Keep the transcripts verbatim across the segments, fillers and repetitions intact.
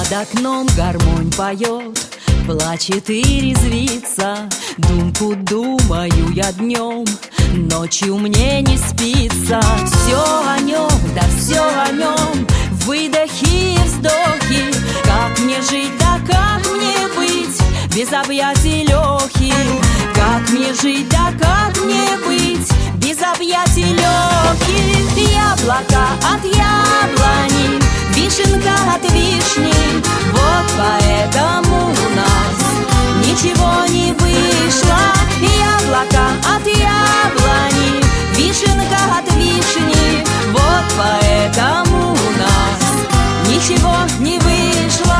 Под окном гармонь поет, плачет и резвится. Думку думаю я днем, ночью мне не спится. Все о нем, да все о нем, выдохи и вздохи. Как мне жить, да как мне быть без объятий Лехи? Как мне жить, да как мне быть без объятий Лехи? Яблоко от яблони, вишенка от вишни, вот поэтому у нас ничего не вышло. Яблоко от яблони, вишенка от вишни, вот поэтому у нас ничего не вышло.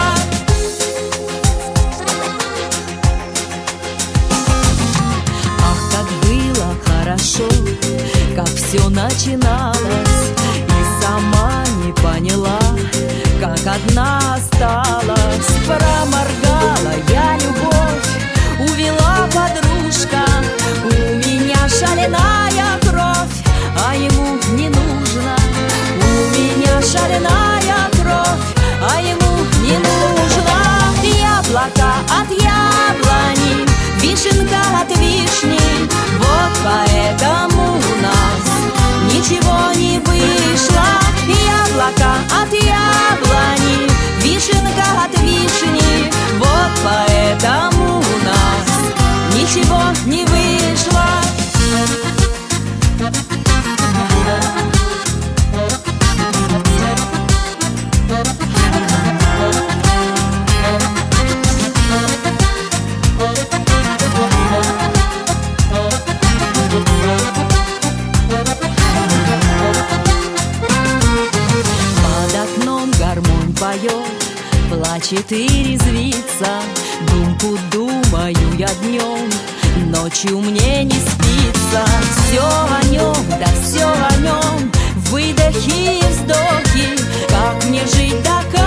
Ах, как было хорошо, как все начиналось, и сама не поняла, как одна осталась. Проморгала я любовь, увела подружка. У меня шальная кровь, а ему не нужно. У меня шальная кровь, а ему не нужно. Яблоко от яблони, вишенка от вишни, вот поэтому у нас ничего не вышло. Яблоко от яблони, вишенка от вишни, вот поэтому у нас ничего не вышло. Плачет и резвится, думку думаю я днем, ночью мне не спится. Все о нем, да все о нем, выдохи и вздохи. Как мне жить, да как